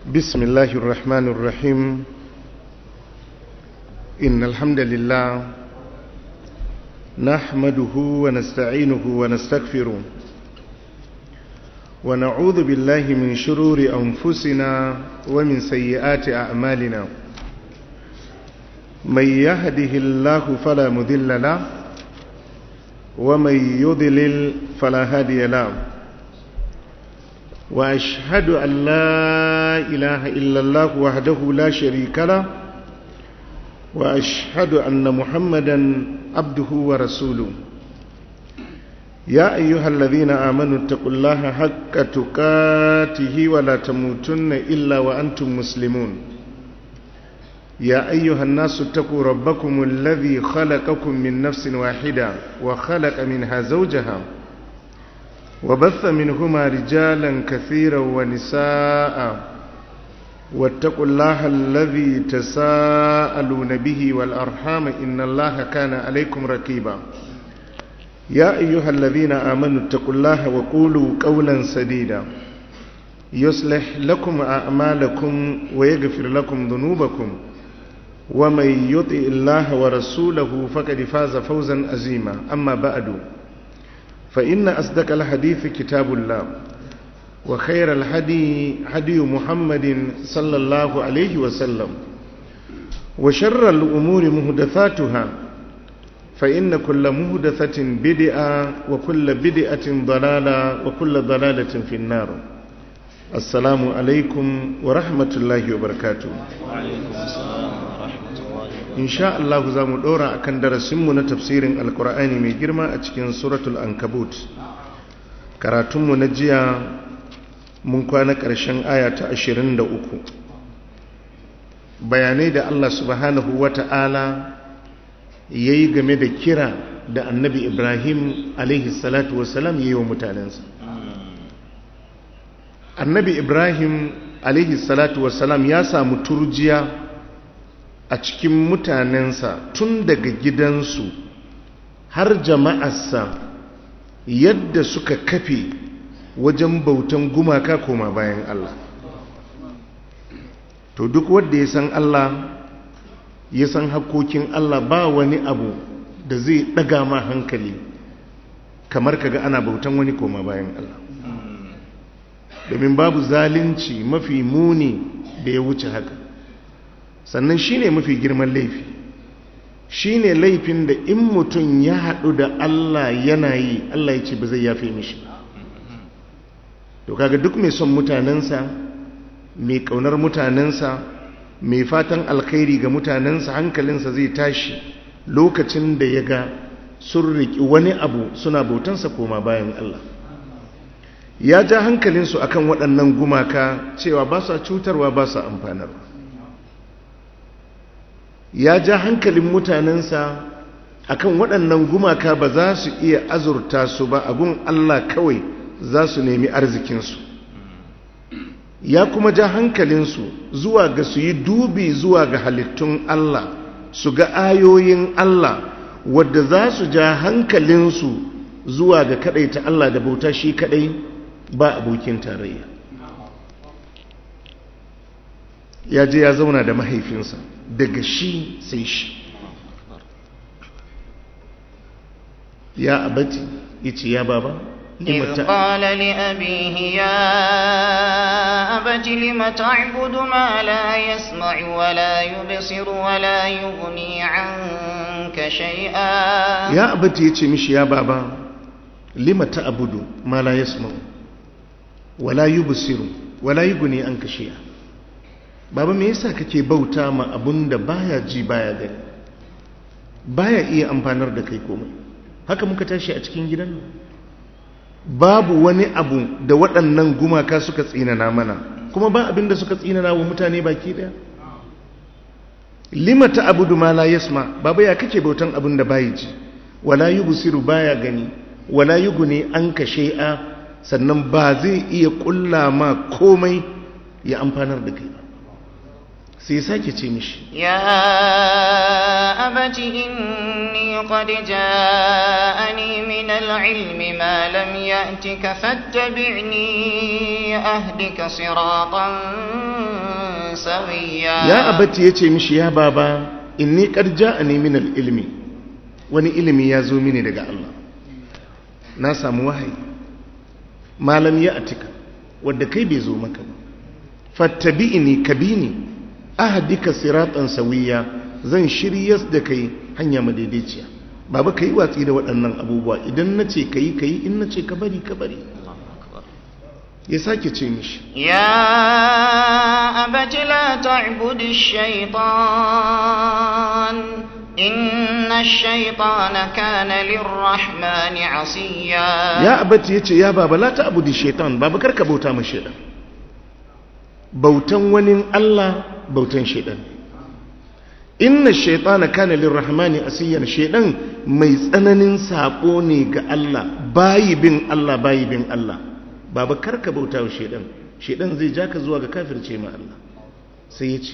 بسم الله الرحمن الرحيم إن الحمد لله نحمده ونستعينه ونستغفره ونعوذ بالله من شرور أنفسنا ومن سيئات أعمالنا من يهده الله فلا مضل له ومن يضلل فلا هادي له وأشهد أن لا إله إلا الله وحده لا شريك له وأشهد أن محمدا عبده ورسوله يا أيها الذين آمنوا اتقوا الله حق تقاته ولا تموتن إلا وأنتم مسلمون يا أيها الناس اتقوا ربكم الذي خلقكم من نفس واحدة وخلق منها زوجها وبث منهما رجالا كثيرا ونساء واتقوا الله الذي تساءلون به والأرحام إن الله كان عليكم رقيبا يا أيها الذين آمنوا اتقوا الله وقولوا قولا سديدا يصلح لكم أعمالكم ويغفر لكم ذنوبكم ومن يطع الله ورسوله فقد فاز فوزا عظيما أما بعد فإن أصدق الحديث كتاب الله وخير الهدي هدي محمد صلى الله عليه وسلم وشر الأمور محدثاتها فإن كل محدثة بدعة وكل بدعة ضلالة وكل ضلالة في النار. السلام عليكم ورحمة الله وبركاته. وعليكم السلام ورحمة الله وبركاته. إن شاء الله زامو دورا أكن درسمنا تفسير القرآن من جرما أتكين سورة العنكبوت. كراتم نجيا mun kwana ƙarshen aya ta 23 bayanai da Allah subhanahu wata'ala ya yi game da kira da annabi Ibrahim alaihi salatu wasalam ya yi wa mutanensa. Annabi Ibrahim alaihi salatu wasalam ya samu turjiya a cikin mutanensa tun daga gidansu har jama'arsa yadda suka kafe wajen bautan gumaka koma bayan Allah. To duk wanda ya san Allah ya san hakokin Allah ba wani abu da zai daga ma hankali kamar kaga ana bautan wani koma bayan Allah, domin babu zalunci mafi muni da ya wuce haka. Sannan shine mafi girman laifi, shine laifin da in mutum ya haɗu da Allah yana yi Allah ya ce ba zai yafe mishi. To kaga duk mai son mutanensa, mai kaunar mutanensa, mai fatan alkhairi ga mutanensa, hankalinsa zai tashi lokacin da ya ga sun riƙi wani abu suna bautansa koma bayan Allah. Ya ja hankalinsu akan waɗannan gumaka cewa ba su cutarwa ba su amfanarwa. Ya ja hankalin mutanensa akan waɗannan gumaka ba za su iya azurta su ba, abun Allah kawai za su nemi arzikinsu. Ya kuma ja hankalinsu zuwa ga su yi dubi zuwa ga halittun Allah, su ga ayoyin Allah wadda za su ja hankalinsu zuwa ga kadaita Allah da bauta shi kadai ba abokin tarayya. Ya je ya zauna da mahaifinsa daga shi sai shi. Ya abati, yace ya baba, إذ قال لأبيه يا أبت لم تعبد ما لا يسمع ولا يبصر ولا يغني عنك شيئا. يا أبت يتي مش يا بابا لم تعبد ما لا يسمع ولا يبصر ولا يغني عنك شيئا. Baba me yasa kake bauta ma abun da baya ji baya gani, baya iya amfanar da kai komai? Haka muka tashi a cikin gidan nan. Babu wani abu da waɗannan gumaka suka tsinana mana, kuma ba abin da suka tsinana wa mutane baki ɗaya. Lima ta abudu ma la yasma, baba ya kake bautan abin da bayi ji, wala yubsiru baya gani, wala yughni anka shay'a, sannan ba zai iya kulla ma komai ya amfanar da kai ba. sai sake ce mishi ya abati inni qad ja'ani min al-ilmi ma lam ya'tika fattabi'ni ahdika siratan ya abati yace mishi ya baba inni qad ja'ani min al-ilmi wani ilimi ya zo mini daga Allah na samu wahayi malam ya atika wanda kai bai zo maka ba fattabi'ni kabini ahdika siratan sawiya zan shiryas da kai hanya madaidaiciya baba kai watsi da waɗannan abubuwa idan nace kai in nace ka bari ya sake ce mishi ya abati la ta'budi ash-shaytan inna ash-shaytana kana lir-rahmani 'asiya ya abati yace ya baba la ta'budi ash-shaytan baba karka bauta ma shaytan bautan wani Allah bautan shaytan inna ash-shaytana kana lir-rahmani 'asiyan shaytan mai tsananin sabo ne ga Allah bayi bin Allah baba karka bauta wa shedan zai ja ka zuwa ga kafirce ma Allah sai ya ce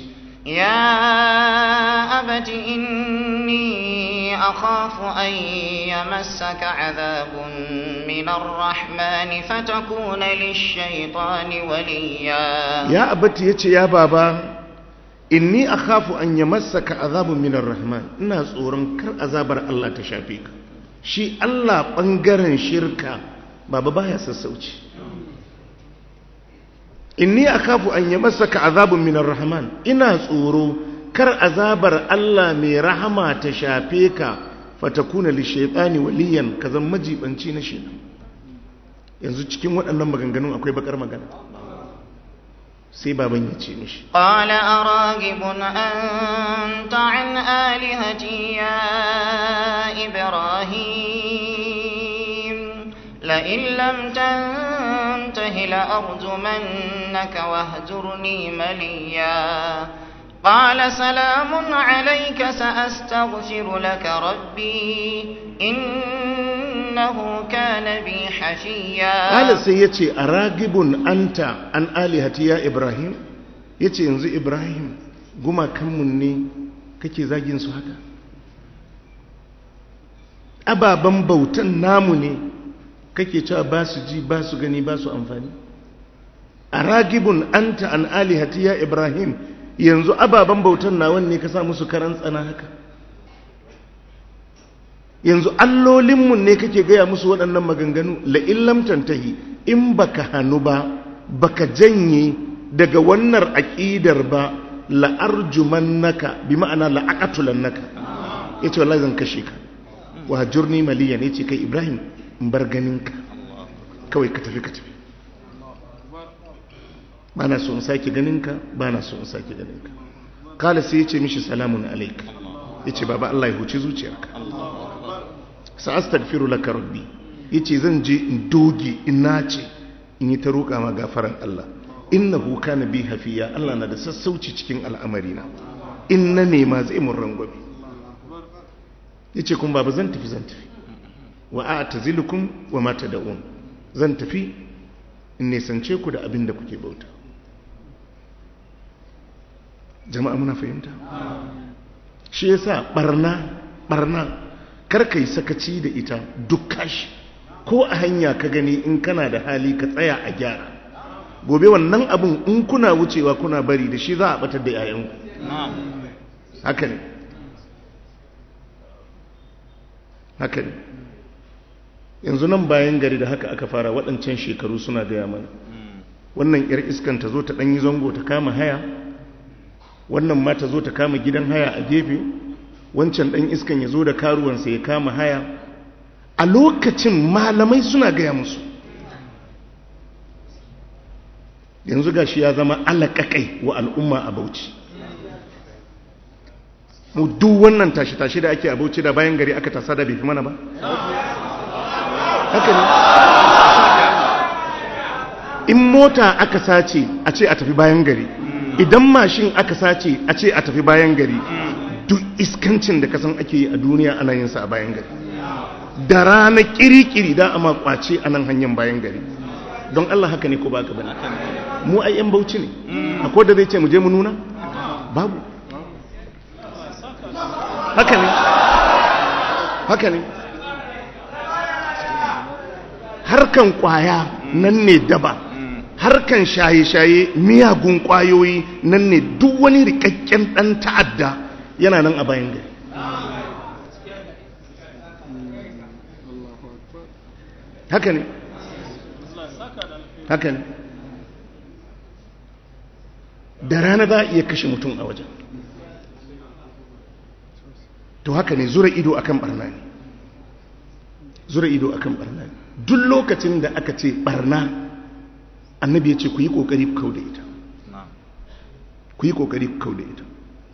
ya abati inni akhafu an yamassaka adhabun min ar-rahman fatakuna lish-shaytani waliya ya abati yace ya baba inni akhafu an yamassaka adhabun min ar-rahman ina tsoron kar azabar Allah ta shafe ka shi Allah bangaren shirka baba baya sassauci inni akhafu an yamassaka azabun minar rahman ina tsoro kar azabar Allah mai rahama ta shafe ka fatakuna lishaytani waliyan kazan majibanci na shi yanzu cikin waɗannan maganganun akwai bakar magana sai baban ya ce mishi qala aragibun anta an alihati ya ibrahim la in lam tantahi la arjumannaka wahjurni maliya qala salamun alayka saastaghfiru laka rabbi innahu kana bi hafiya qala sai yace aragibun anta an alihati ya ibrahim yace yanzu ibrahim gumakanmu ne kake zagin su haka ababan bautan namu ne kake cewa ba su ji ba su gani ba su amfani aragibun anta an alihati ya ibrahim yanzu ababan bautan nawan ne ka sa musu karan tsana haka yanzu allolinmu ne kake gaya musu waɗannan maganganu la'illam tantahi in baka hannu ba baka janye daga wannan aƙidar ba la'arjumannaka bi ma'ana la'aqatulannaka yace wallahi zan kashe ka wa hajurni maliyan yace kai ibrahim in bar ganinka kawai ka tafi bana so in sake ganinka kala sai yace mishi salamun alayka yace baba Allah ya huci zuciyarka sa'astaghfiru laka rabbi yace zan je in doge in nace in yi ta roƙa ma gafaran Allah innahu kana bi hafiya Allah na da sassauci cikin al'amarina in na nema zai mun rangwame yace kun baba zan tafi wa a'tazilukum wa ma tad'un zan tafi in nisance ku da abin da kuke bauta jama'a muna fahimta shi yasa barna karka yi sakaci da ita duk kashi ko a hanya ka gani in kana da hali ka tsaya a gyara gobe wannan abun in kuna wucewa kuna bari da shi za a batar da yayanku haka ne yanzu nan bayan gari da haka aka fara waɗancan shekaru suna gaya mana wannan yar iskan ta zo ta ɗanyi zango ta kama haya wannan ma ta zo ta kama gidan haya a gefe wancan ɗan iskan ya zo da karuwansa ya kama haya a lokacin malamai suna gaya musu yanzu gashi ya zama alaƙaƙai wa al'umma a Bauchi mu duk wannan tashi-tashi da ake a Bauchi da bayan gari aka tasa da bai fi mana ba haka ne in mota aka sace a ce a tafi bayan gari idan mashin aka sace a ce a tafi bayan gari duk iskancin da kasan ake yi a duniya ana yin sa a bayan gari da rana kirikiri da ama kwace a nan hanyar bayan gari don Allah haka ne ko ba ka bane mu ai yan Bauchi ne akwai da zai ce mu je mu nuna babu haka ne harkan kwaya nan ne daba harkan shaye-shaye miyagun kwayoyi nan ne duk wani rikakken dan ta'adda yana nan a bayan gari. Haka ne, haka ne. Da rana za a iya kashe mutum a wajen. To haka ne, zura ido akan barna ne, zura ido akan barna ne. Duk lokacin da aka ce barna, annabi ya ce ku yi kokari ku kauda ita, ku yi kokari ku kauda ita.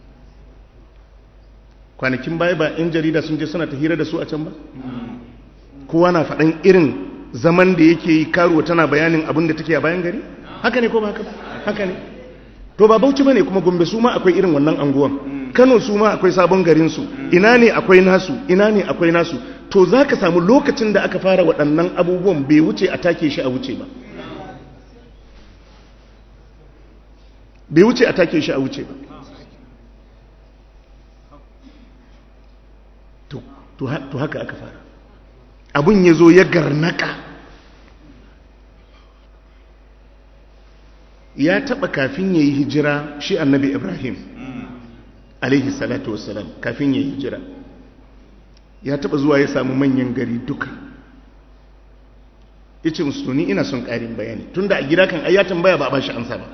Kwanakin baya ba 'yan jarida sun je suna ta hira da su a can ba, kowa na faɗan irin zaman da yake yi, karuwa tana bayanin abin da take a bayan gari. Haka ne ko ba haka ba? Haka ne. To ba Bauchi bane kuma Gombe su ma akwai irin wannan anguwan, Kano su ma akwai sabon garinsu, ina ne akwai nasu, ina ne akwai nasu. To za ka samu lokacin da aka fara waɗannan abubuwan bai wuce a take shi a wuce ba, bai wuce a take shi a wuce ba. To haka aka fara, abun ya zo ya garnaka. Ya taɓa kafin ya yi hijira shi annabi Ibrahim alaihi salatu wassalam, kafin ya yi hijira ya taɓa zuwa ya samu manyan gari duka, ya ce musu ni ina son ƙarin bayani, tunda a gida kan ya tambaya ba a ba shi ansa ba.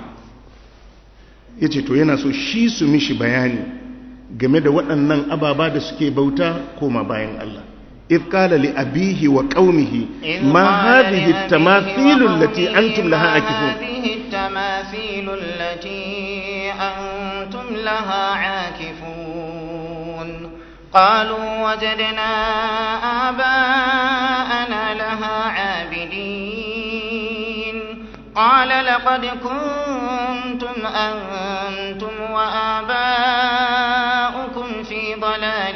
Ya ce to yana so shi su mishi bayani game da waɗannan ababa da suke bauta koma bayan Allah. إذ قال لأبيه وقومه ما هذه التماثيل التي أنتم لها عاكفون هذه التماثيل التي أنتم لها عاكفون قالوا وجدنا آباءنا لها عابدين قال لقد كنتم أنتم وآباؤكم في ضلال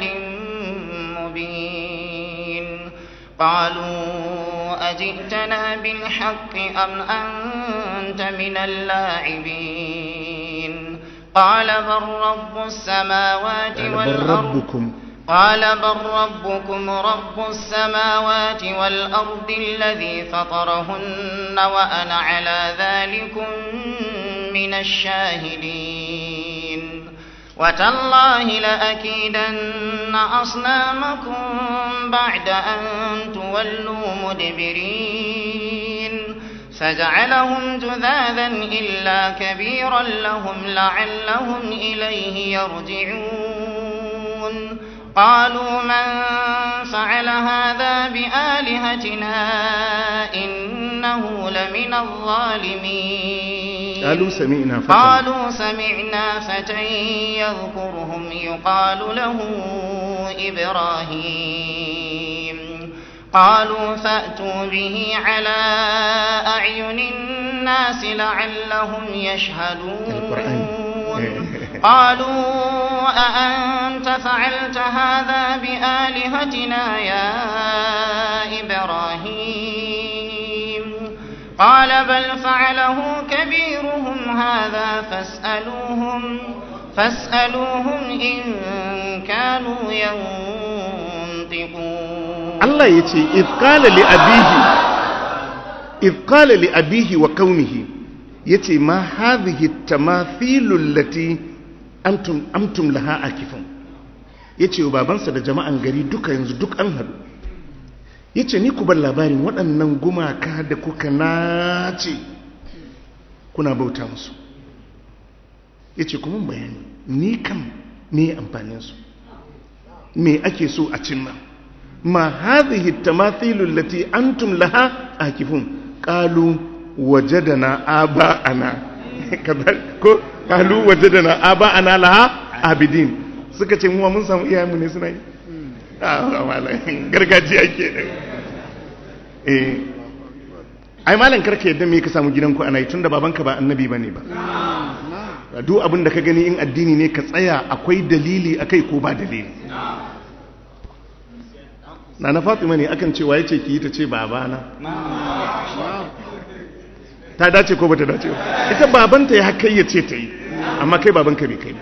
قالوا أجئتنا بالحق أم أنت من اللاعبين قال بل رب السماوات والأرض قال بل ربكم رب السماوات والأرض الذي فطرهن وأنا على ذلكم من الشاهدين وتالله لأكيدن أصنامكم بعد أن تولوا مدبرين فجعلهم جذاذا إلا كبيرا لهم لعلهم إليه يرجعون قالوا من فعل هذا بآلهتنا إنه لمن الظالمين قالوا سمعنا فتى يذكرهم يقال له إبراهيم قالوا فأتوا به على أعين الناس لعلهم يشهدون قالوا أأنت فعلت هذا بآلهتنا يا إبراهيم قال بل فعله كبيرهم هذا فاسألوهم إن كانوا ينطقون الله يتي إذ قال لأبيه وقومه yace ma hadhihi tamathilul lati antum laha akifun, yace babansa da jama'an gari duka yanzu duk an hadu, yace ni ku bar labarin waɗannan gumaka da kuka nace kuna bauta musu, yace kuma bayani ni kam me amfanin su, me ake so a cimma. Ma hadhihi tamathilul lati antum laha akifun qalu wajadana aba'ana ko kalu wajadana aba'ana laha abidin, suka ce mu mun samu iyayenmu ne suna yi. Malam gargajiya kenan. Ai malam karka yadda me ka samu gidanku ana yi, tunda babanka ba annabi bane ba. Duk abin da ka gani in addini ne ka tsaya akwai dalili akai ko ba dalili. Na Fatima ne akan cewa yace ki yi ta ce babana. Ta dace ko bata dace ba? Ita babanta ya kai ya ce ta yi, amma kai babanka bai kai ba.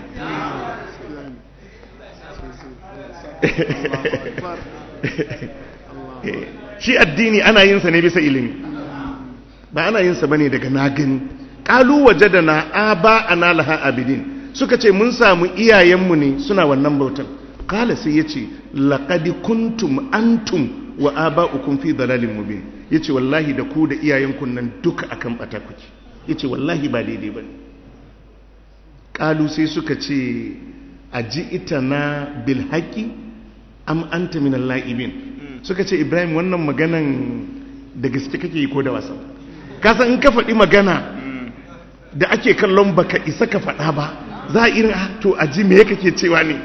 Shi addini ana yin sa ne bisa ilimi, ba ana yin sa bane daga na gani. Qalu wajadana aba ana laha abidin, suka ce mun samu iyayenmu ne suna wannan bautan. Qala sai yace laqad kuntum antum wa aba'ukum fi dalalin mubin, yace wallahi da ku da iyayenku nan duka akan bata kuke, yace wallahi ba daidai bane. Qalu sai suka ce aji'tana bil haqqi am anta minal la'ibin, suka ce Ibrahim wannan maganan da gaske kake yi ko da wasa? Ka san in ka faɗi magana da ake kallon baka isa ka faɗa ba, za a irin to aji me kake cewa ne,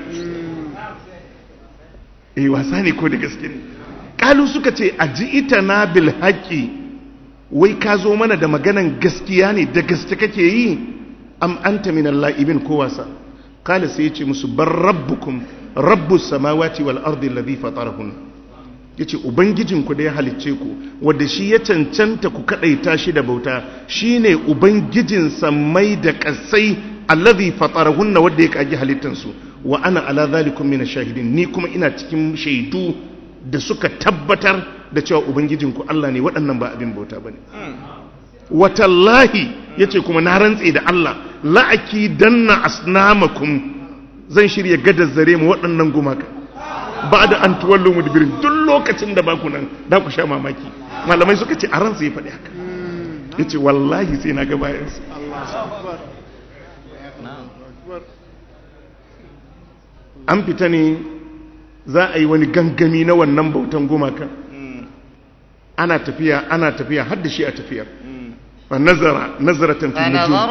wasa ne ko da gaske ne? Kalu suka ce aji'tana bil haqqi, wai ka zo mana da maganan gaskiya ne, da gaske kake yi, am anta minal la'ibin ko wasa? Kala sai ya ce musu bar rabbukum rabbus samawati wal ardi alladhi fatarahun, yace ubangijinku da ya halicce ku, wanda shi ya cancanta ku kadaita shi da bauta, shine ubangijin sammai da kasai, alladhi fatarahun, wanda ya kage halittan su. Wa ana ala zalikum min ash-shahidin, ni kuma ina cikin shaidu da suka tabbatar da cewa ubangijinku Allah ne, waɗannan ba abin bauta bane. Watallahi yace kuma na rantse da Allah, la'aki danna asnamakum, zan shirya gadar zare mu waɗannan gumaka ba da an tuwallo mudbirin, duk lokacin da baku nan da ku sha mamaki. Malamai suka ce a ransa ya faɗi haka, yace wallahi sai na ga bayansu. An fita ne za a yi wani gangami na wannan bautan gumaka, ana tafiya har da shi a tafiyar. فنظر نظرة في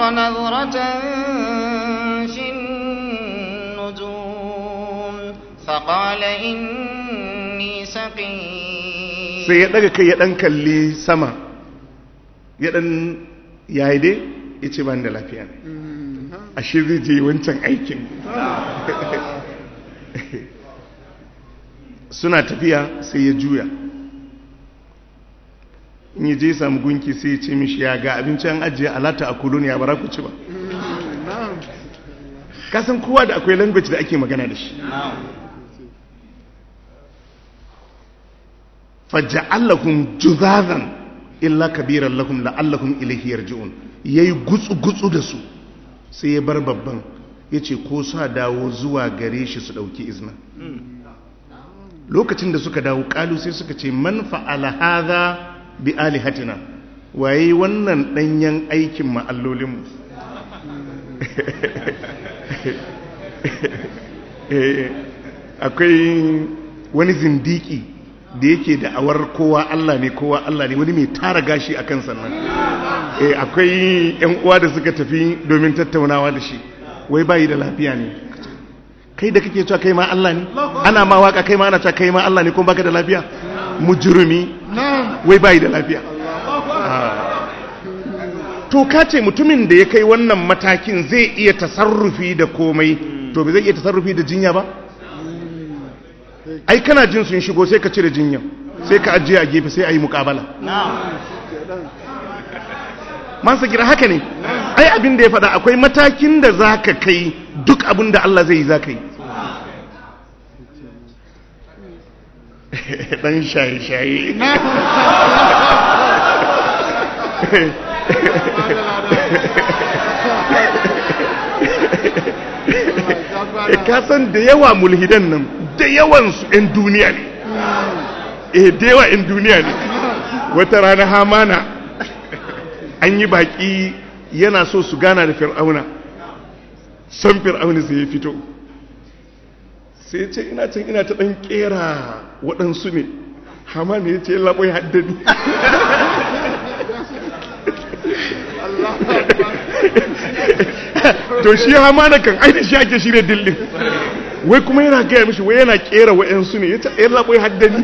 النجوم فقال إني سقيم. sai ya daga kai ya dan kalli sama, ya dan yayi dai yace ban da lafiya ne, ashe zai je wancan aikin. Suna tafiya sai ya juya, in yi je samu gunki sai ce mishi ya ga abincin ajiye alata a kulun ya bara ku ci ba. Kasan kowa da akwai language da ake magana da shi. faja'allahum juzazan illa kabiran lahum la'allahum ilayhi yarji'un, yayi gutsu da su sai ya bar babban, yace ko sa dawo zuwa gare shi su dauki izna. Lokacin da suka dawo kalu sai suka ce man fa'ala hadha bi alihatina, waye wannan danyen aikin ma'allolinmu. Akwai wani zindiki da yake da awar kowa Allah ne wani mai tara gashi a kan sannan. Akwai yan uwa da suka tafi domin tattaunawa da shi, wai bayi da lafiya ne. Kai da kake cewa kai ma Allah ne, ana ma waka kai ma ana cewa kai ma Allah ne, kuma baka da lafiya, mujrimi, wai bayi da lafiya. To ka ce mutumin da ya kai wannan matakin zai iya tasarrufi da komai, to bai zai iya tasarrufi da jinya ba? Ai kana jin sun shigo sai ka cire jinya, sai ka ajiye a gefe, sai a yi muƙabala. Mansa kira haka ne, ai abin da ya faɗa akwai matakin da za ka kai duk abin da Allah zai yi za ka yi. Ɗan shaye-shaye. Ka san da yawa mulhidan nan, da yawansu 'yan duniya ne. Da yawa 'yan duniya ne. Wata rana Hamana an yi baki yana so su gana da Fir'auna, san Fir'auna sai ya fito, sai ce ina can ina ta ɗan ƙera waɗansu ne. Hamana ya ce labai haddani. To shi Hamana kan aini shi ake shirya dillin, wai kuma yana gaya mishi wai yana ƙera waɗansu ne, ya ce labai haddani.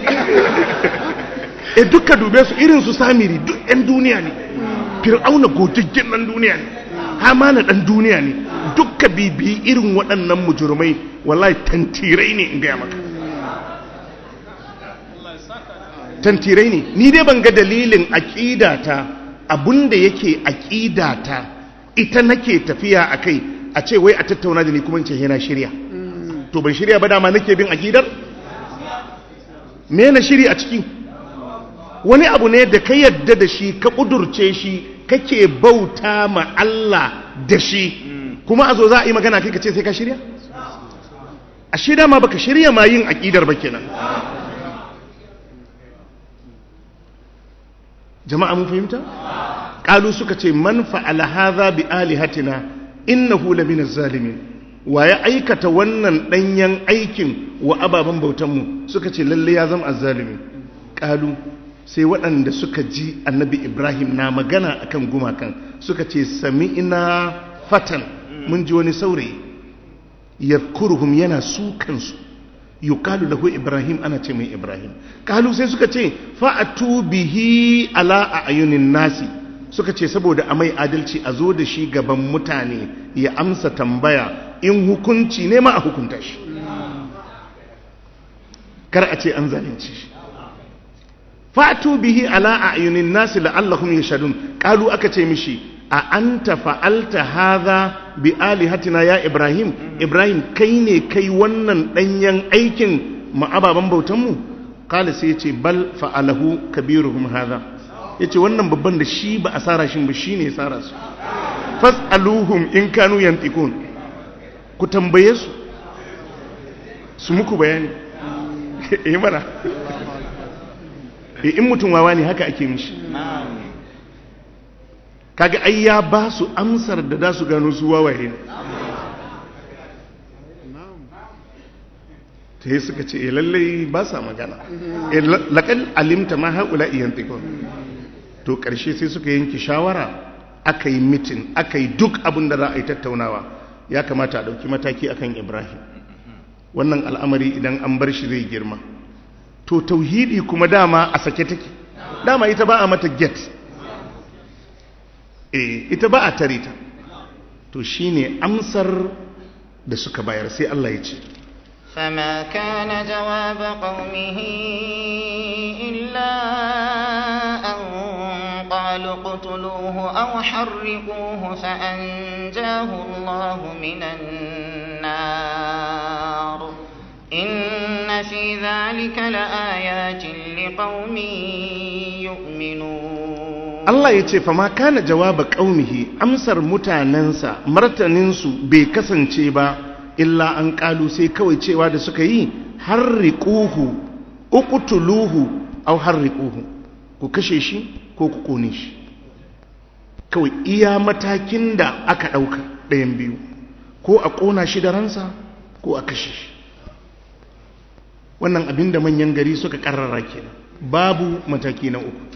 Duka dube su irin su Samiri duk 'yan duniya ne. Fir'auna gogaggen ɗan duniya ne, Hamana ɗan duniya ne, dukka bibi irin waɗannan mujurmai, wallahi tantirai ne in gaya maka. Tantirai ne, ni dai ban ga dalilin aƙidata, abinda yake aƙidata ita nake tafiya a kai, a ce wai a tattauna da ni kuma ce yana shirya. To ban shirya ba, dama nake bin aƙidar? Me na shiri a ciki? wani abu ne da ka yadda da shi ka kudurce shi kake bauta ma Allah da shi kuma a zo za a yi magana kai ka ce sai ka shirya a shirya ma baka shirya ma yin aƙidar ba kenan. Jama'a mun fahimta? Qalu suka ce man fa'ala hadha bi alihatina innahu laminaz zalimin. Wa ya aikata wannan danyen aikin wa ababan bautan mu suka ce lalle ya zama azzalimi. Qalu sai waɗanda suka ji Annabi Ibrahim na magana akan gumakan suka ce sami'na fatan mun ji wani saurayi yadhkuruhum yana su kansu yuqalu lahu Ibrahim ana ce mai Ibrahim. Qalu sai suka ce fa'atu bihi ala ayunin nasi suka ce saboda a mai adalci a zo da shi gaban mutane ya amsa tambaya in hukunci ne ma a hukunta shi kar a ce an zalunci shi. fa'atu bihi ala ayunin nasi la'allahum yashadun. Qalu aka ce mishi a anta fa'alta hadha bi alihatina ya Ibrahim, Ibrahim kai ne kai wannan danyen aikin ma'ababan bautanmu? Kala sai ya ce bal fa'alahu kabiruhum hadha, ya ce wannan babban da shi ba a tsara shi ba shi ne tsara su. Fas'aluhum in kanu yantikun, ku tambaye su muku bayani. Mana in mutum wawa ne haka ake mishi. Kaga ai ya ba su amsar da za su gano su wawaye ne. Ta yi suka ce lallai ba sa magana. Laƙal alimta ma haƙula iyan tekun. To ƙarshe sai suka yanki shawara, aka yi mitin, aka yi duk abin da za a yi tattaunawa. Ya kamata a ɗauki mataki akan Ibrahim. Wannan al'amari idan an bar shi zai girma. To tauhidi kuma dama a sake take. Dama ita ba a mata get. Ita ba a tare ta. To shine amsar da suka bayar sai Allah ya ce فما كان جواب قومه إلا أن قالوا اقتلوه أو حرقوه فأنجاه الله من النار إن في ذلك لآيات لقوم يؤمنون. Allah ya ce fama kana jawaba qaumihi amsar mutanansa martaninsu bai kasance ba illa an kalu sai kawai cewa da suka yi harriquhu uqtuluhu aw harriquhu, ku kashe shi ko ku kone shi. Kawai iya matakin da aka dauka ɗayan biyu, ko a kona shi da ransa ko a kashe shi. Wannan abinda manyan gari suka karrara kenan, babu mataki na uku.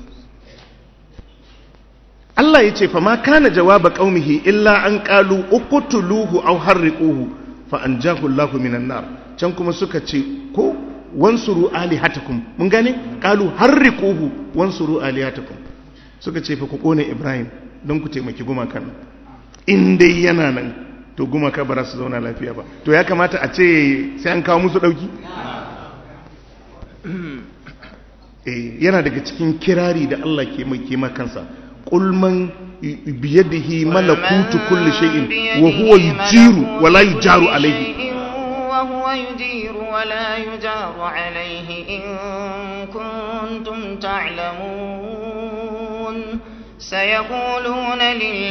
Allah ya ce fa ma kana jawaba qaumihi illa an qalu uqtuluhu aw harriquhu fa anjahu Allahu minan nar. Can kuma suka ce ko wansuru alihatakum, mun gane qalu harriquhu wansuru alihatakum, suka ce fa ku kone Ibrahim don ku taimaki gumakan. In dai yana nan to gumaka ba za su zauna lafiya ba. To ya kamata a ce sai an kawo musu dauki. Yana daga cikin kirari da Allah ke mai kima kansa. قل من بيده ملكوت كل شيء وهو يجير ولا يجار عليه وهو يجير ولا يجار عليه إن كنتم تعلمون سيقولون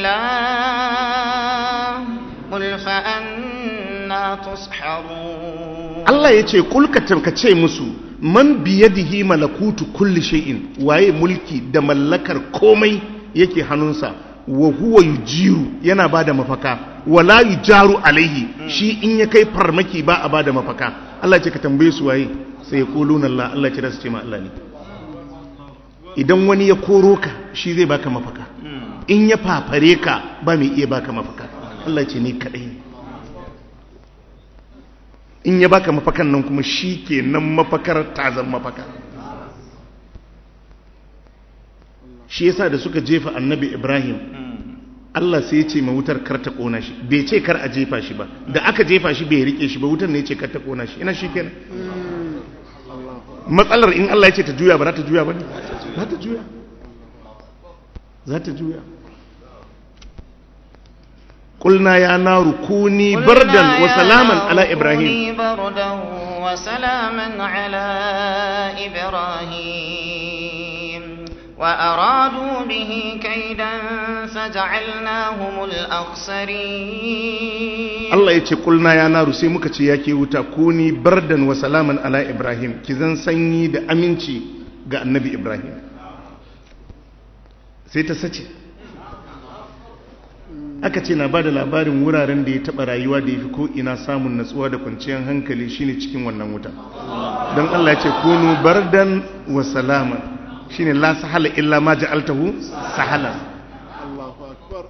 لله قل فأنا تسحرون. الله يقول قل كتشي مسو man biyadihi malakutu kulli shay'in, waye mulki da mallakar komai yake hannunsa, wa huwa yujiru yana bada mafaka, wala yujaru alaihi shi in ya kai farmaki ba a bada mafaka. Allah ce ka tambaye su waye, sai yaquluna Allah. Allah ce da su ce ma Allah ne. Idan wani ya koro ka shi zai baka mafaka, in ya fafare ka ba mai iya baka mafaka. Allah ce ni kadai ne. In ya baka mafakan nan kuma shi ke nan mafakar tazan mafaka. Shi yasa da suka jefa annabi Ibrahim, Allah sai ya ce ma wutar kar ta kona shi, bai ce kar a jefa shi ba. Da aka jefa shi bai rike shi ba, wutar ne ya ce kar ta kona shi. Ina shi kenan. Matsalar in Allah ya ce ta juya ba za ta juya ba ne? Za ta juya. Za ta juya. قلنا يا نار كوني بردا وسلاما على إبراهيم. بردا وسلاما على إبراهيم وأرادوا به كيدا فجعلناهم الأخسرين Allah ya ce kulna ya naru sai muka ce yake wuta kuni bardan wa salaman ala Ibrahim ki zan sanyi da aminci ga annabi Ibrahim sai ta sace aka ce na ba da labarin wuraren da ya taba rayuwa da ya fi ko ina samun natsuwa da kwanciyar hankali shine cikin wannan wuta don Allah ya ce kunu bardan wa salaman shine la sahala illa ma ja'altahu sahalan Allahu akbar.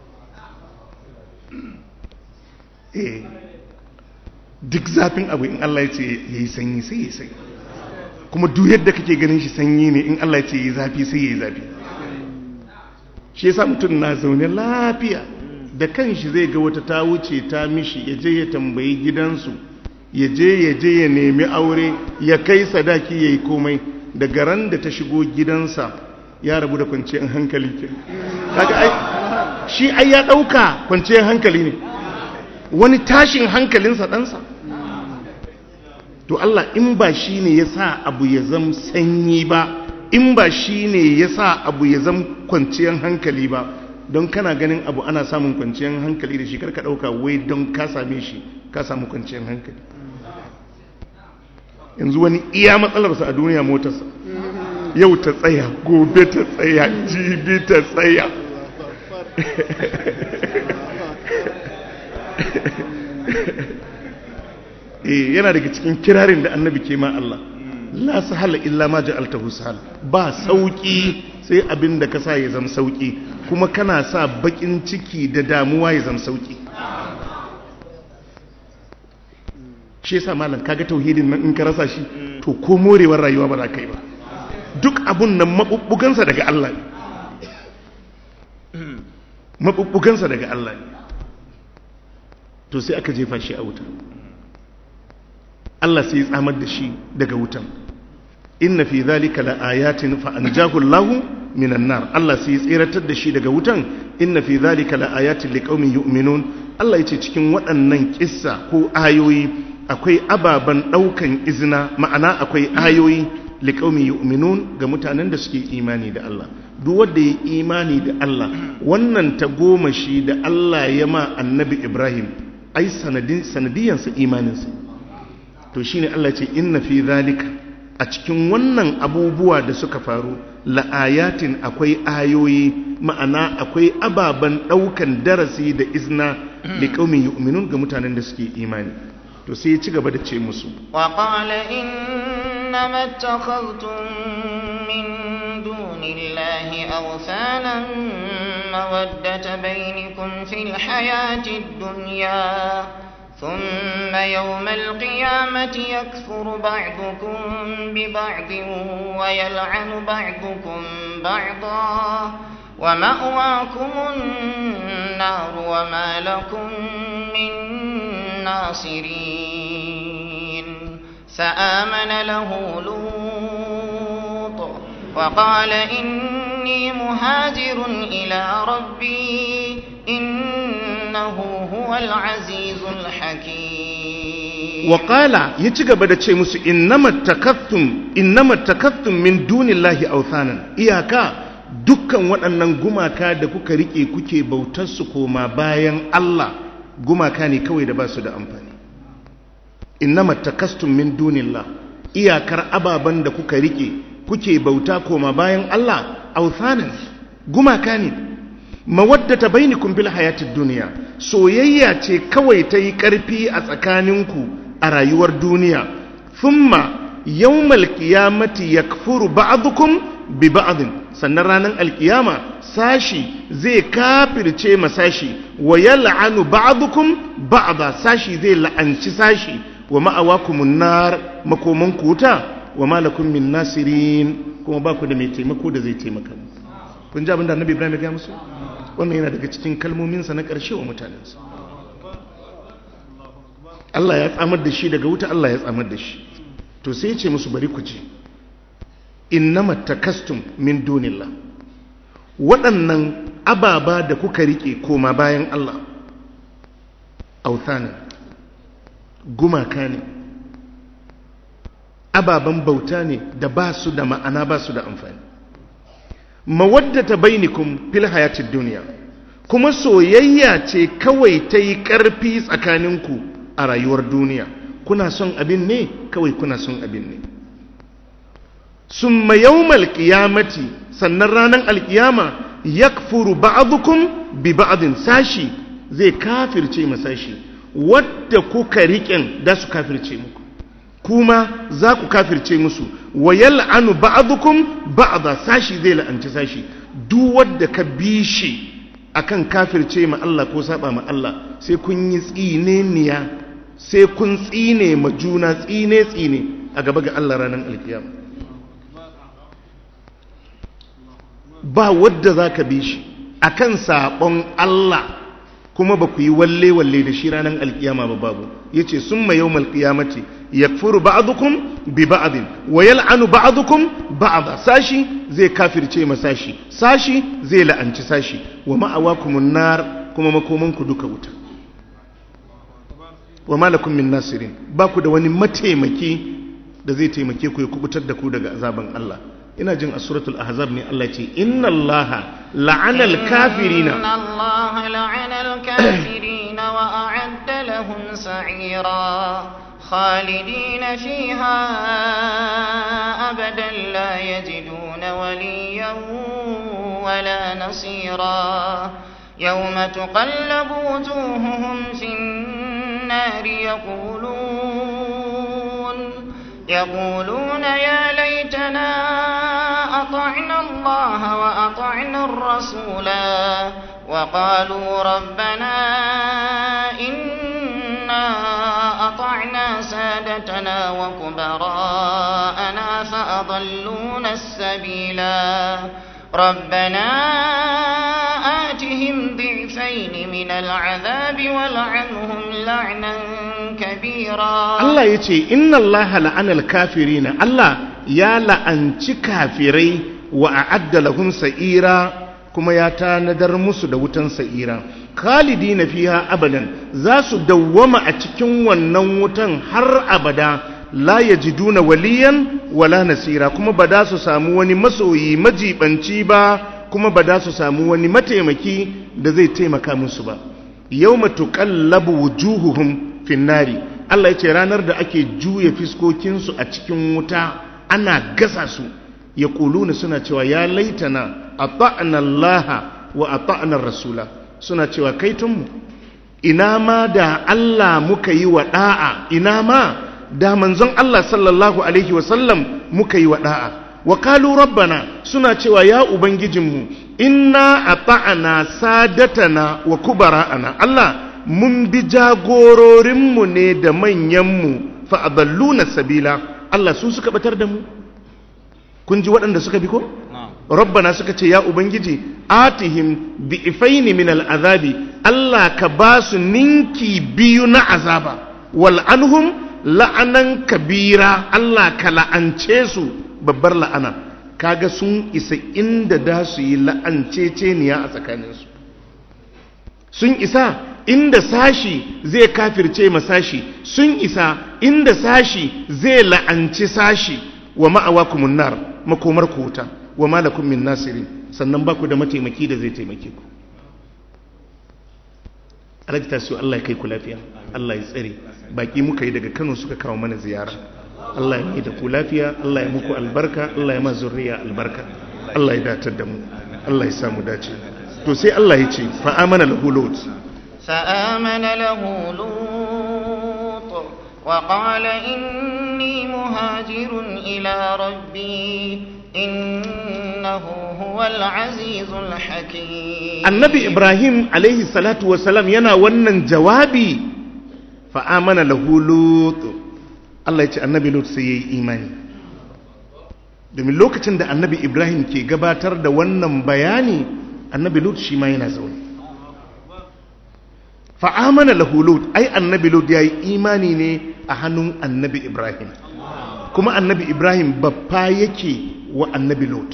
duk zafin abu in Allah ya ce yayi sanyi sai yayi sanyi kuma duk yadda kake ganin shi sanyi ne in Allah ya ce yayi zafi sai yayi zafi shi yasa mutum na zaune lafiya da kanshi zai ga wata ta wuce ta mishi ya je ya tambayi gidansu ya je ya nemi aure ya kai sadaki yayi komai daga ran da ta shigo gidansa ya rabu da kwanciyar hankali ke kaga ai shi ai ya dauka kwanciyar hankali ne wani tashin hankalinsa ɗansa to Allah in ba shi ne ya sa abu ya zam sanyi ba in ba shi ne ya sa abu ya zam kwanciyar hankali ba don kana ganin abu ana samun kwanciyar hankali da shi karka ɗauka wai don ka same shi ka samu kwanciyar hankali yanzu wani iya matsalarsa a duniya motarsa yau ta tsaya gobe ta tsaya jibi ta tsaya yana daga cikin kirarin da annabi ke ma Allah la sahala illa ma ja'altahu sahal ba sauki sai abin da ka sa ya zama sauki kuma kana sa bakin ciki da damuwa ya zama sauki shi yasa malam kaga tauhidin nan in ka rasa shi to ko morewar rayuwa ba za ka yi ba duk abun nan mabubbugansa daga Allah ne mabubbugansa daga Allah ne to sai aka jefa shi a wuta Allah sai ya tsamar da shi daga wutan inna fi dhalika laayatin fa anjahu Allahu minan nar Allah sai ya tsiratar da shi daga wutan inna fi dhalika laayatin liqaumin yu'minun Allah yace cikin waɗannan kissa ko ayoyi akwai ababan daukan izina ma'ana akwai ayoyi liqaumin yu'minun ga mutanen da suke imani da Allah duk wanda ya imani da Allah wannan ta goma shi da Allah ya ma annabi Ibrahim ai sanadiyansa imaninsa to shine Allah ce inna fi zalika a cikin wannan abubuwa da suka faru la'ayatin akwai ayoyi ma'ana akwai ababan daukan darasi da izna liqaumin yu'minun ga mutanen da suke imani to sai ya ci gaba da ce musu wa qala innama attakhadhtum min dunillahi awthanan mawaddata bainakum fil hayatid dunya ثم يوم القيامة يكفر بعضكم ببعض ويلعن بعضكم بعضا ومأواكم النار وما لكم من ناصرين فآمن له لوط وقال إني مهاجر إلى ربي إنه هو العزيز الحكيم وقال يتغب da ce musu innamat takathtum min dunillahi awthanan iyaka dukkan waɗannan gumaka da kuka rike kuke bautar su koma bayan Allah gumaka ne kawai da ba su da amfani innamat takathtum min dunillah iyakar ababan da kuka rike kuke bauta koma bayan Allah awthanan gumaka ne mawaddata bainakum bil hayatid dunya soyayya ce kawai ta yi karfi a tsakaninku a rayuwar duniya thumma yawmal qiyamati yakfuru ba'dukum bi ba'd sannan ranar alkiyama sashi zai kafirce masashi wa yal'anu ba'dukum ba'da sashi zai la'anci sashi wa ma'awakumun nar makomanku wuta wa malakum min nasirin kuma ba ku da mai taimako da zai taimaka kun ji abinda annabi Ibrahim ya ga musu wannan yana daga cikin kalmominsa na ƙarshe wa mutanensa Allah ya tsamar da shi daga wuta Allah ya tsamar da shi to sai ya ce musu bari ku ji innamat takastum min dunillah waɗannan ababa da kuka rike koma bayan Allah authana gumaka ne ababan bauta ne da ba su da ma'ana ba su da amfani mawaddata bainakum fil hayatid dunya, kuma soyayya ce kawai ta yi ƙarfi tsakaninku a rayuwar duniya. Kuna son abin ne kawai, kuna son abin ne. Summa yawmal qiyamati, sannan ranar alkiyama, yakfuru ba'dukum bi ba'din, sashi zai kafirce masashi. Wadda kuka riƙen da su kafirce muku, kuma za ku kafirce musu. Wa yal'anu ba'dukum ba'da, sashi zai la'anci sashi. Duk wadda ka bi shi akan kafirce ma Allah ko saba ma Allah, sai kun yi tsineniya, sai kun tsine ma juna tsine a gaba ga Allah ranar alkiyama. Ba wadda za ka bi shi akan sabon Allah kuma ba ku yi walle da shi ranar alkiyama ba, babu. Yace summa yawmal qiyamati yakfuru ba'dukum bi ba'din wa yal'anu ba'dukum ba'da, sashi zai kafirce ma sashi zai la'anci sashi. Wa ma'awakumun nar, kuma makomanku duka wuta. Wa malakum min nasirin, ba ku da wani mataimaki da zai taimake ku ya kubutar da ku daga azaban Allah. Ina jin a suratul ahzab ne Allah ce inna allaha la'ana al-kafirina wa a'adda lahum sa'ira khalidina fiha abadan la yajiduna waliyan wala nasira yawma tuqallabu wujuhuhum fin nari يقولون يا ليتنا أطعنا الله وأطعنا الرسولا وقالوا ربنا إنا أطعنا سادتنا وكبراءنا فأضلونا السبيلا ربنا آتهم ضعفين من العذاب والعنهم لعنا كبيرا. الله يتي إن الله لعن الكافرين، الله يا لعنتي كافري وأعد لهم سعيرا، كما يتاندر مسد وتن سعيرا خالدين فيها أبدا، زاس دوما أتكن ونوتن هر أبدا la yajiduna waliyan wala nasira, kuma ba da su samu wani masoyi majibanci ba, kuma ba da su samu wani mataimaki da zai taimaka musu ba. Yawma tuqallabu wujuhuhum fin nari, Allah yace ranar da ake juya fiskokin su a cikin wuta ana gasa su, yaquluna suna cewa ya laitana ata'na Allah wa ata'na rasula, suna cewa kaitunmu ina ma da Allah muka yi wa da'a, ina ma da manzon Allah sallallahu alaihi wasallam muka yi wa da'a. Wa qalu rabbana, suna cewa ya ubangijinmu inna ata'na sadatana wa kubara'ana, Allah mun bi jagororinmu ne da manyanmu fa adalluna sabila, Allah su suka batar da mu. Kun ji waɗanda suka bi ko? Rabbana suka ce ya ubangiji atihim bi'ifaini min al'azabi, Allah ka ba su ninki biyu na azaba, wal anhum la'anan kabira, Allah ka la'ance su babbar la'ana. Kaga sun isa inda da su yi la'anceceniya a tsakaninsu, sun isa inda sashi zai kafirce masashi, sun isa inda sashi zai la'anci sashi. Wa ma'awakumun nar, makomar ku wuta. Wa malakum min nasirin, sannan ba ku da mataimaki da zai taimake ku. Alhaji Tasiu, Allah ya kai ku lafiya, Allah ya tsare. Baki muka yi daga Kano suka kawo mana ziyara. Allah ya mai da ku lafiya, Allah ya muku albarka, Allah ya ma zurriya albarka, Allah ya datar da mu, Allah ya samu dace. To sai Allah ya ce fa amana lahu lut, wa qala inni muhajirun ila rabbi innahu huwal azizul hakim. Annabi Ibrahim alaihi salatu wassalam yana wannan jawabi, fa amana lahu lut, Allah ya ce annabi Lut sai yayi imani. Domin lokacin da annabi Ibrahim ke gabatar da wannan bayani, annabi Lut shi ma yana zaune. Fa amana lahu Lut, ai annabi Lut yayi imani ne a hannun annabi Ibrahim, kuma annabi Ibrahim babba yake wa annabi Lut.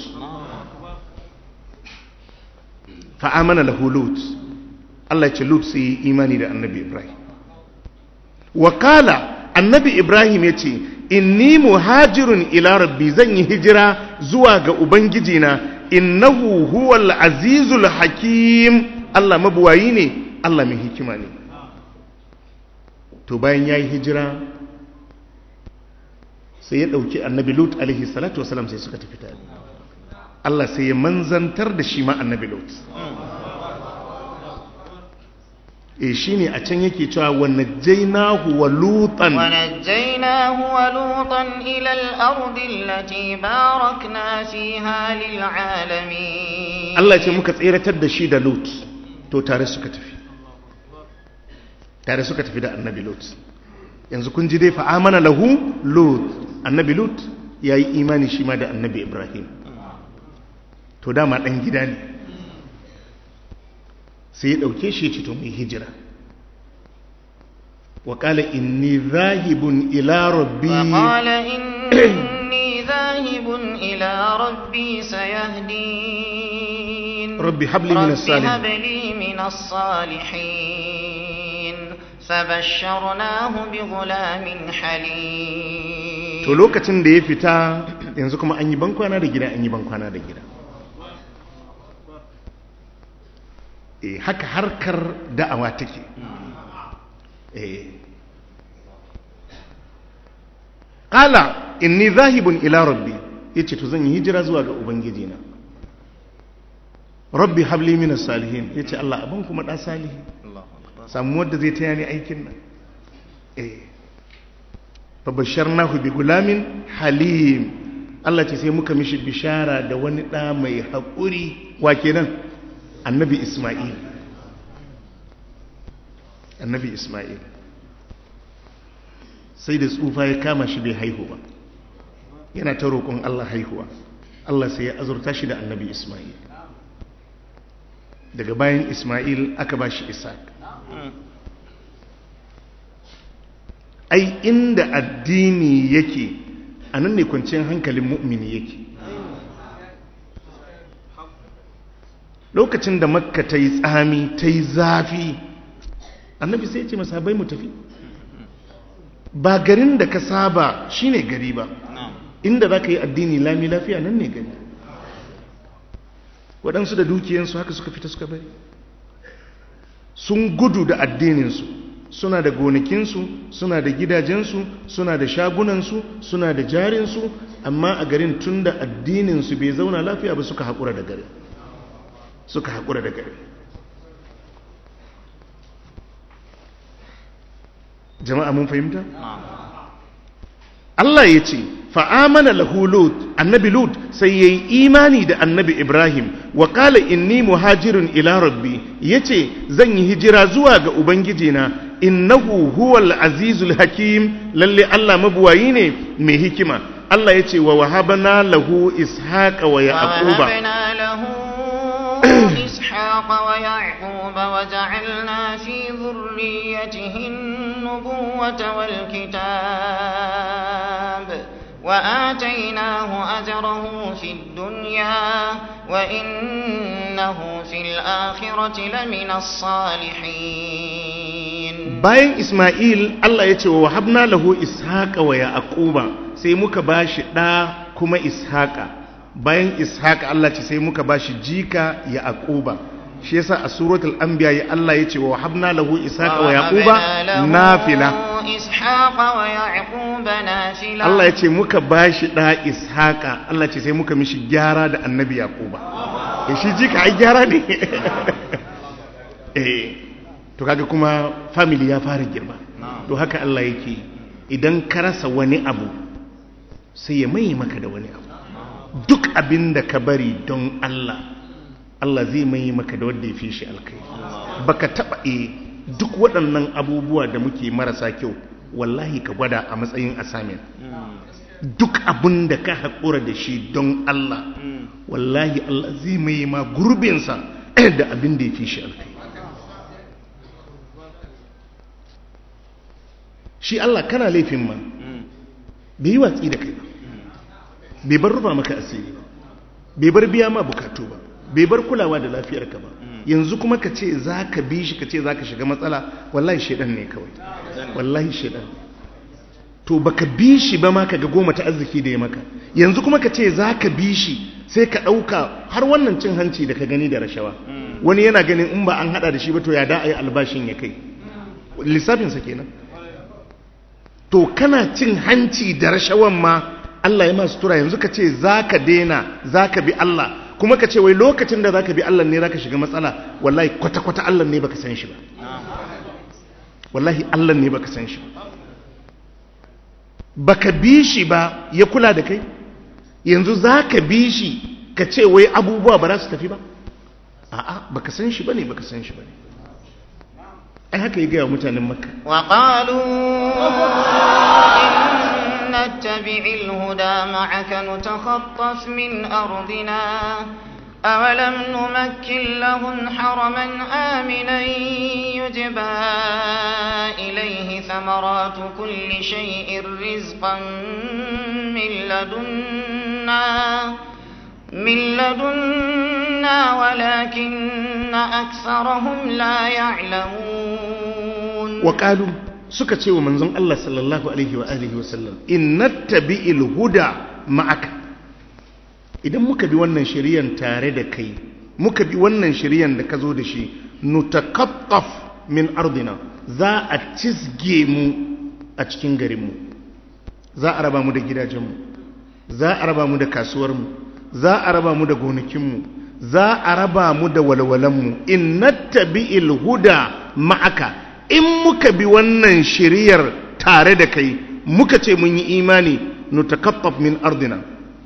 Fa amana lahu Lut, Allah ya ce Lut sai yayi imani da annabi Ibrahim. Wakala annabi Ibrahim ya ce inni muhajirun ila rabbi, zan yi hijira zuwa ga ubangijina innahu huwal azizul hakim Allah mabuwayi ne Allah mai hikima ne. To bayan yayi hijira sai ya dauki annabi Lut alaihi salatu wasalam sai suka tafi tare. Allah sai ya manzantar da shi ma annabi Lut. Shine a can yake cewa wa najjaynahu wa lutan ila al-ardi allati barakna fiha lil alamin. Allah ce muka tseratar da shi da Lut. To tare suka tafi da annabi Lut. Yanzu kun ji dai fa amana lahu Lut, annabi Lut yayi imani shi ma da annabi Ibrahim. To dama dan gida ne. Sai ya dauke shi ya ce to mai hijira. Wa qala inni dhahibun ila rabbi sayahdin. Rabbi habli minas salihin. Fabashsharnahu bighulamin halim. To lokacin da ya fita yanzu kuma an yi bankwana da gida. Haka harkar da'awa take. Qala inni dhahibun ila rabbi, yace to zan yi hijira zuwa ga ubangiji na. Rabbi habli minas salihin, yace Allah abin kuma da salihi, samu wanda zai taya ni aikin nan. Babasharnahu bi gulamin halim. Allah ce sai muka mishi bishara da wani da mai haƙuri. Wa kenan? Annabi Ismail. Sai da tsufa ya kama shi bai haihu ba, yana ta roƙon Allah haihuwa. Allah sai ya azurta shi da annabi Ismail. Daga bayan Ismail aka ba shi Ishaq. Ai inda addini yake anan ne kwanciyar hankalin mu'mini yake. Lokacin da Makka ta yi tsami ta yi zafi, annabi sai ya ce masahabai mu tafi. Ba garin da ka saba shine gari ba, inda za ka yi addini lami lafiya nan ne gari. Waɗansu da dukiyansu haka suka fita suka bari, sun gudu da addininsu, suna da gonakinsu, suna da gidajensu, suna da shagunansu, suna da jarinsu, amma a garin tun da addininsu bai zauna lafiya ba suka haƙura da gari. Jama'a mun fahimta? Allah ya ce fa'amana lahu Lut, annabi Lut sai yayi imani da annabi Ibrahim. Wa qala inni muhajirun ila rabbi, yace zan yi hijira zuwa ga ubangijina. Innahu huwal azizul hakim, lalle Allah mabuwayi ne mai hikima. Allah yace wa wahabna lahu ishaqa wa yaquba. إسحاق ويعقوب وجعلنا في ذريته النبوة والكتاب وآتيناه أجره في الدنيا وإنه في الآخرة لمن الصالحين. باين إسماعيل الله يتي ووهبنا له إسحاق ويعقوب sai muka bashi ɗa kuma Ishaqa. Bayan Ishaq Allah ce sai muka bashi jika Yaquba. Shi yasa a suratul anbiya ya Allah yace wa habna lahu Ishaqa wa Yaquba nafila. Allah yace muka bashi da Ishaqa, Allah ce sai muka mishi gyara da annabi Yaquba. Shi jika ai gyara ne. To kaga kuma family ya fara girma. To haka Allah yake, idan ka rasa wani abu sai ya mai maka da wani abu. Duk abin da ka bari don Allah, Allah zai mai maka da wanda ya fi shi alkai. Baka taba duk waɗannan abubuwa da muke marasa kyau, wallahi ka gwada a matsayin assignment. Duk abin da ka haƙura da shi don Allah, wallahi Allah zai mai ma gurbinsa da abin da ya fi shi alkai. Shi Allah kana laifin ma, bai yi watsi da kai ba. Bai bar rufa maka asiri ba, bai bar biya ma bukatu ba, bai bar kulawa da lafiyarka ba. Yanzu kuma ka ce za ka bi shi, ka ce za ka shiga matsala, wallahi shaidan ne kawai. Wallahi shaidan. to baka bi shi ba ma kaga goma ta arziki da ya maka. Yanzu kuma ka ce za ka bi shi sai ka ɗauka har wannan cin hanci da ka gani da rashawa. Wani yana ganin in ba an haɗa da shi ba to ya da a yi albashin ya kai. Lissafinsa kenan. To kana cin hanci da rashawan ma Allah ya masu tura, yanzu ka ce za ka daina za ka bi Allah, kuma ka ce wai lokacin da za ka bi Allah ne za ka shiga matsala. Wallahi kwata-kwata Allah ne baka san shi ba. Wallahi Allah ne baka san shi ba. Baka bi shi ba ya kula da kai, yanzu za ka bi shi ka ce wai abubuwa ba za su tafi ba. A'a, baka san shi bane, baka san shi bane. Ai haka ya gaya mutanen Makka. Wa qalu nattabi'il huda ma'aka nutakhattaf min ardina awalam numakkin lahum haraman aminan yujba ilayhi thamaratu kulli shay'in rizqan min ladunna walakinna aktharahum la ya'lamun. Wa qalu suka ce wa manzon Allah sallallahu alaihi wa alihi wa sallam, innattabi'il huda ma'aka, idan muka bi wannan shari'an tare da kai, muka bi wannan shari'an da ka zo da shi, nutakaffaf min ardina, za a cizge mu a cikin garinmu, za a raba mu da gidajenmu, za a raba mu da kasuwarmu, za a raba mu da gonakinmu, za a raba mu da walwalanmu. Innattabi'il huda ma'aka, in muka bi wannan shiriyar tare da kai, muka ce mun yi imani, nutakaffaf min ardina,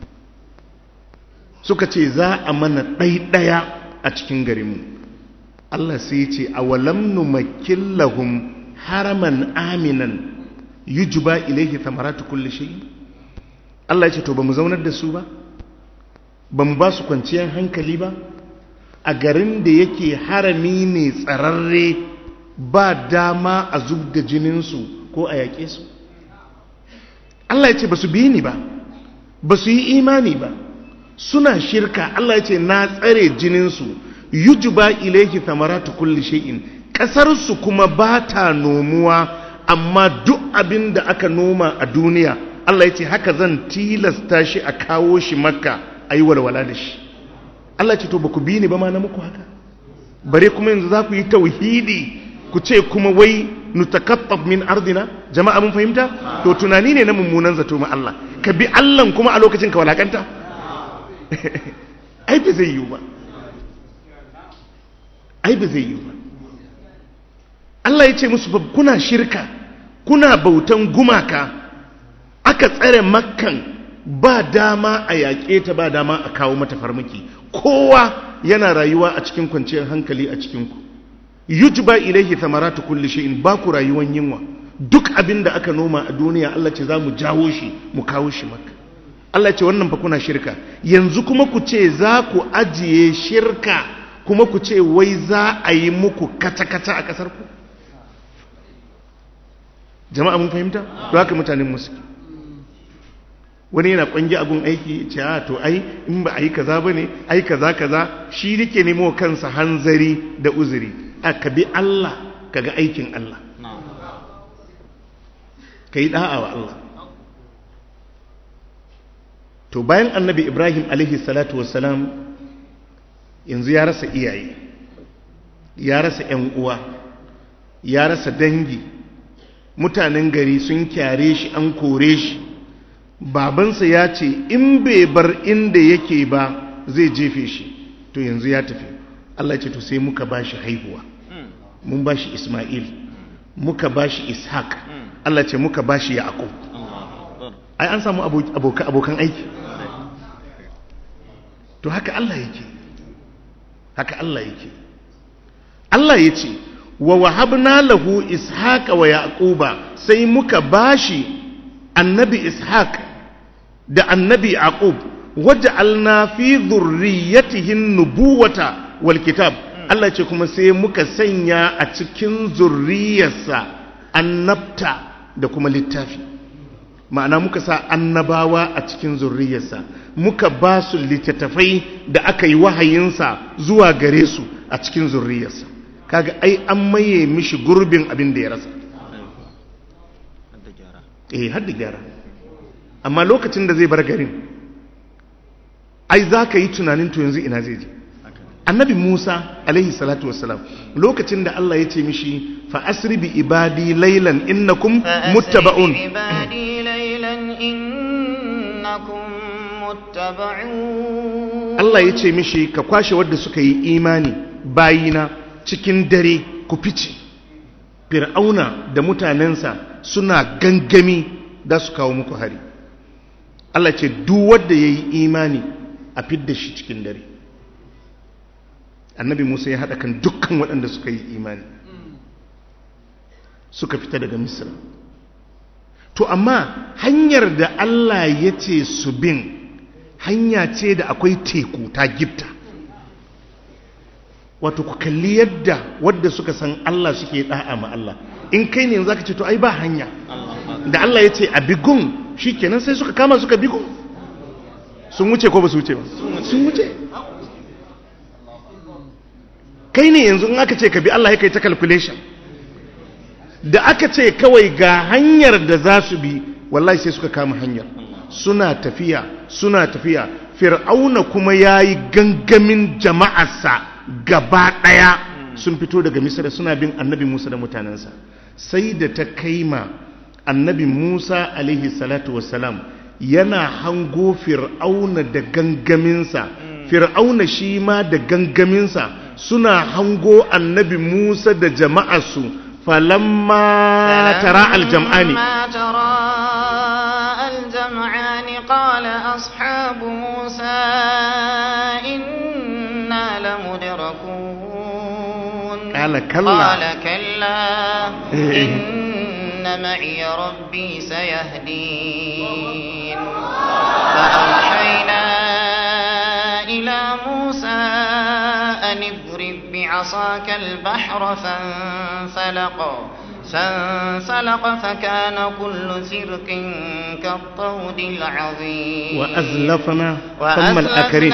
suka ce za a mana ɗaiɗaya a cikin garinmu. Allah sai ce awalam numakkin lahum haraman aminan yujba ilaihi thamaratu kulli shay. Allah ya ce to ba mu zaunar da su ba, ba mu ba su kwanciyar hankali ba a garin da yake harami ne tsararre, ba dama a zub da jininsu ko a yaƙe su. Allah ya ce ba su bi ni ba, ba su yi imani ba, suna shirka. Allah ya ce na tsare jininsu, yujba ilaihi thamaratu kulli shay'in, ƙasarsu kuma ba ta nomuwa, amma duk abin da aka noma a duniya Allah ya ce haka zan tilasta shi a kawo shi Makka a yi walwala da shi. Allah ya ce to ba ku bi ni ba ma na muku haka, bare kuma yanzu za ku yi tauhidi ku ce kuma wai nutakaffaf min ardina. Jama'a mun fahimta? To tunani ne na mummunan zato ma Allah, ka bi Allah kuma a lokacin ka walakanta. Ai ba zai yi ba, ai ba zai yi ba. Allah ya ce musu kuna shirka, kuna bautan gumaka, aka tsare Makkan, ba dama a yaƙe ta, ba dama a kawo mata farmaki, kowa yana rayuwa a cikin kwanciyar hankali a cikinku. Yujba ilaihi thamaratu kulli shay'in, ba ku rayuwan yunwa, duk abin da aka noma a duniya Allah ce za mu jawo shi mu kawo shi Makka. Allah ce wannan fa kuna shirka, yanzu kuma ku ce za ku ajiye shirka, kuma ku ce wai za a yi muku kata-kata a ƙasar ku. Jama'a mun fahimta? To haka mutanen musu, wani yana kwangi abun aiki ce a to ai in ba a yi kaza ba ne, ai kaza shi yake nemo kansa hanzari da uzuri. A ka bi Allah ka ga aikin Allah, ka yi da'a wa Allah. To bayan annabi Ibrahim alaihi salatu wassalam yanzu ya rasa iyaye, ya rasa ‘yan uwa, ya rasa dangi, mutanen gari sun kyare shi, an kore shi. Babansa ya ce in bai bar inda yake ba zai jefe shi, to yanzu ya tafi. Allah ya ce to sai muka bashi haihuwa, mun bashi Ismail, muka bashi Ishaq, Allah ce muka bashi Yaqub. Ai an samu abokan aiki. To haka Allah yake, haka Allah yake. Allah ya ce wa wahabna lahu Ishaqa wa Yaquba, sai muka bashi annabi Ishaq da annabi Yaqub, waj'alna fi dhurriyyatihi an-nubuwata wal kitab. Allah ce kuma sai muka sanya a cikin zurriyarsa annabta da kuma littafi. Ma'ana muka sa annabawa a cikin zurriyarsa, muka ba su littattafai da aka yi wahayinsa zuwa gare su a cikin zurriyarsa. Kaga ai an maye mishi gurbin abin da ya rasa. har da gyara. Amma lokacin da zai bar garin ai za ka yi tunanin to yanzu ina zai je. Annabi Musa alaihi salatu wassalam lokacin da Allah ya ce mishi fa asri bi ibadi laylan innakum muttaba'un, Allah ya ce mishi ka kwashe wadda suka yi imani bayina cikin dare ku fice. Fir'auna da mutanensa suna gangami da su kawo muku hari. Allah ce duk wanda yayi imani a fidda shi cikin dare. Annabi Musa ya haɗa kan dukkan waɗanda suka yi imani suka fita daga Misra. To amma hanyar da Allah ya ce su bin hanya ce da akwai teku ta gifta. Wato ku kalli yadda wadda suka san Allah suke da'a ma Allah. In kai ne yanzu ka ce to ai ba hanya da Allah ya ce a bigun shikenan sai suka kama suka bigun. Sun wuce ko ba su wuce ba? Sun wuce. Kai ne yanzu in aka ce ka bi Allah ya kai ta calculation. Da aka ce kawai ga hanyar da za su bi wallahi sai suka kama hanyar. Suna tafiya Fir'auna kuma yayi gangamin jama'arsa gaba daya sun fito daga Misra suna bin Annabi Musa da mutanensa. Sai da ta kaima Annabi Musa alaihi salatu wassalam yana hango Fir'auna da gangaminsa, Fir'auna shi ma da gangaminsa suna hango Annabi Musa da jama'arsu. Falamma tara aljam'ani قال أصحاب موسى إنا لمدركون قال كلا إن معي ربي سيهدين فأوحينا إلى موسى أن اضرب بعصاك البحر فانفلق فكان كل فرق كالطود العظيم وأزلفنا ثم الآخرين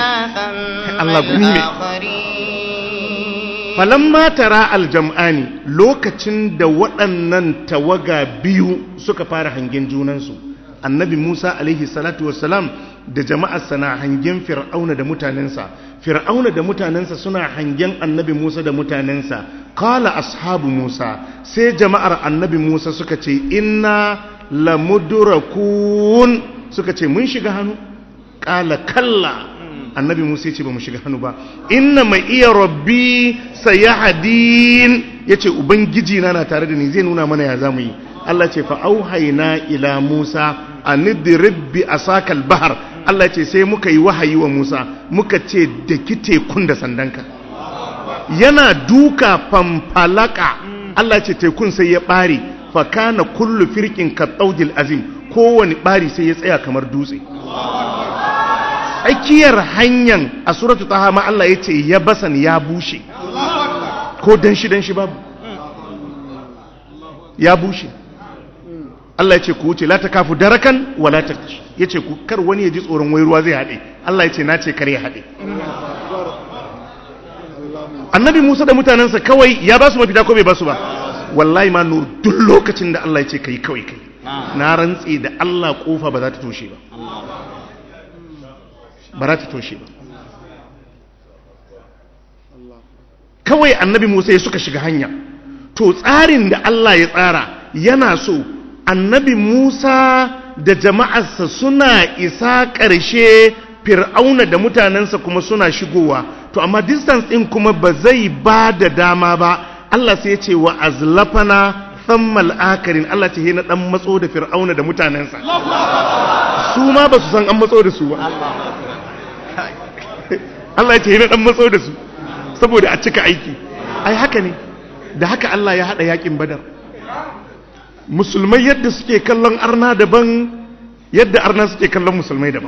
falamma tara aljam'ani lokacin da waɗannan tawaga biyu suka fara hangen junansu, Annabi Musa alaihi salatu wassalam da jama'arsa na hangen Fir'auna da mutanensa, Fir'auna da mutanensa suna hangen Annabi Musa da mutanensa. Qala ashabu Musa, sai jama'ar Annabi Musa suka ce inna lamudrakun, suka ce mun shiga hannu. Qala kalla, Annabi Musa ya ce ba mu shiga hannu ba, inna ma iya rabbi sayahdin, yace ubangiji na tare da ni zai nuna mana ya zamu yi. Allah ce fa auhayna ila Musa anidrib bi asakal bahar, Allah ce sai muka yi wahayi wa Musa muka ce da kite kun da sandanka. Yana duka famfalaka, Allah ce tekun sai ya bare, fa kana kullu firqin kattaudil azim, kowani bari sai ya tsaya kamar dutse. Tsakiyar hanyar a suratu taha ma Allah ya ce ya basan ya bushe, ko danshi babu, ya bushe. Allah ya ce ku wuce la takafu darakan wala taktash, ya ce ku kar wani ya ji tsoron wai ruwa zai haɗe. Allah ya ce na ce kar ya haɗe. Annabi Musa da mutanensa kawai ya ba su mafita ko bai ba su ba? Wallahi ma nur duk lokacin da Allah ya ce kai kawai kai, na rantse da Allah kofa ba za ta toshe ba, ba za ta toshe ba. Kawai Annabi Musa ya suka shiga hanya. To tsarin da Allah ya tsara yana so Annabi Musa da jama'arsa suna isa ƙarshe, Fir'auna da mutanensa kuma suna shigowa. To amma distance ɗin kuma ba zai ba da dama ba. Allah sai ya ce wa azlafana thammal akarin, Allah ce na dan matso da Fir'auna da mutanensa. Su ma ba su san an matso da su ba. Allah ya ce na dan matso da su saboda a cika aiki. Ai haka ne, da haka Allah ya hada yakin Badar. Musulmai yadda suke kallon arna daban, yadda arna suke kallon musulmai daban.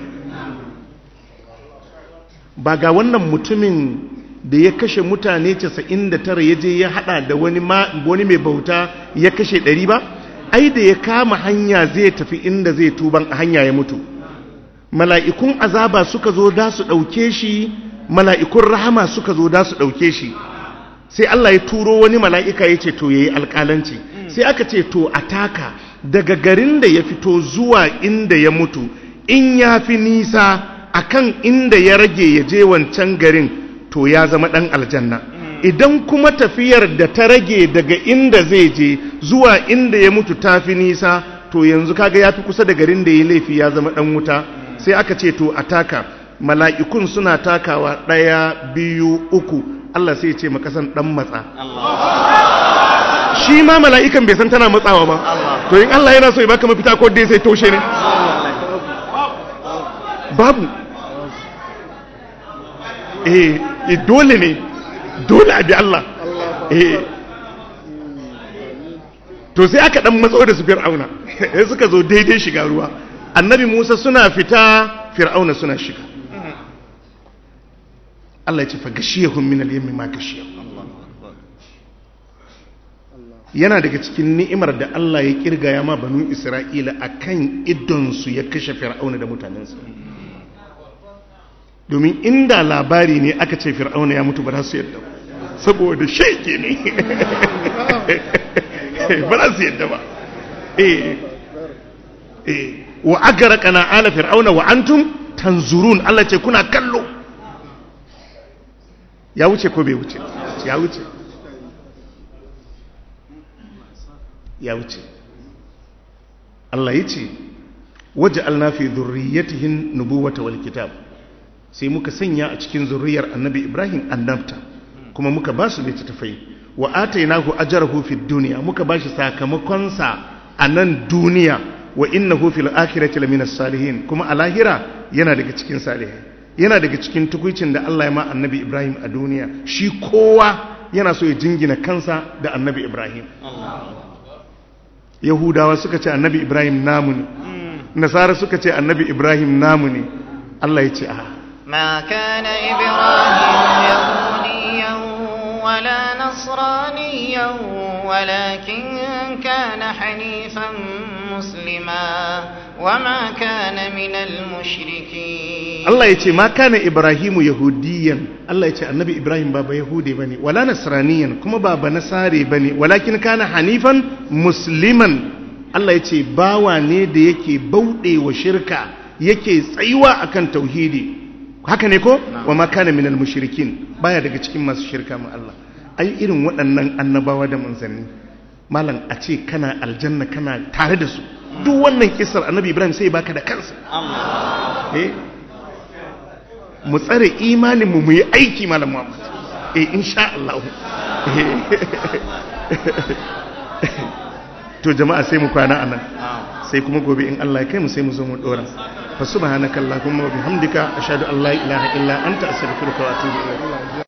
Ba ga wannan mutumin da ya kashe mutane 99 ya je ya hada da wani mai bauta ya kashe 100 ba? Ai da ya kama hanya zai tafi inda zai tuban a hanya ya mutu. Mala'ikun azaba suka zo da su dauke shi, mala'ikun rahama suka zo da su dauke shi. Sai Allah ya turo wani mala'ika ya ce to yayi alƙalanci. Sai aka ce to a taka daga garin da ya fito zuwa inda ya mutu in ya fi nisa akan inda ya rage ya je wancan garin to ya zama dan aljanna. Idan kuma tafiyar da ta rage daga inda zai je zuwa inda ya mutu ta fi nisa to yanzu kaga ya fi kusa da garin da ya laifi ya zama dan wuta. Sai aka ce to a taka, mala'ikun suna takawa 1 2 3 Allah sai ya ce makasan dan matsa. Shi ma mala'ikan bai san tana matsawa ba. To in Allah yana so ya baka mafita ko dai sai toshe ne? Babu. Dole ne, dole a bi Allah. To sai aka dan matso da su Fir'auna, suka zo daidai shiga ruwa. Annabi Musa suna fita, Fir'auna suna shiga. Allah ya ce fa gashiyahum min al-yammi ma gashiyahum. Yana daga cikin ni'imar da Allah ya kirgaya ma banu Isra'ila akan idonsu ya kashe Fir'auna da mutanensa. Domin inda labari ne aka ce Fir'auna ya mutu ba za su yadda ba, saboda shege ne. Ba za su yadda ba. Wa agraqna ala fir'auna wa antum tanzurun. Allah ce kuna kallo. Ya wuce ko bai wuce? Ya wuce. Ya wuce. Allah ya ce waja'alna fi dhurriyyatihin nubuwata wal kitab. Sai muka sanya a cikin zurriyar Annabi Ibrahim annabta, kuma muka ba su littattafai. Wa atainahu ajrahu fid dunya, muka ba shi sakamakon sa a nan duniya. Wa innahu fil akhirati laminas salihin, kuma a lahira yana daga cikin salihai. Yana daga cikin tukuicin da Allah ya ma Annabi Ibrahim a duniya. Shi kowa yana so ya jingina kansa da Annabi Ibrahim. Yahudawa suka ce Annabi Ibrahim namu ne, Nasara suka ce Annabi Ibrahim namu ne. Allah ya ce ما كان إبراهيم يهوديا ولا نصرانيا ولكن كان حنيفا مسلما وما كان من المشركين. الله يتي ما كان إبراهيم يهوديا. الله يتي النبي إبراهيم بابا يهودي بني ولا نصرانيا كما بابا نصاري بني ولكن كان حنيفا مسلما. الله يتي باوا ne da yake bauɗe wa shirka, yake tsayuwa akan tauhidi. Haka ne ko? Wa ma kana minal mushrikin, baya daga cikin masu shirka ma Allah. Ai irin waɗannan annabawa da manzanni, malam a ce kana aljanna kana tare da su. Duk wannan kisar Annabi Ibrahim sai baka da kansa. Mu tsare imanin mu yi aiki malam Muhammad. Insha Allah. To jama'a sai mu kwana anan. Sai kuma gobe in Allah ya kai mu sai mu zo mu dora. Fa subhanakallahumma wa bihamdika ashhadu an la ilaha illa anta astaghfiruka wa atubu ilayk.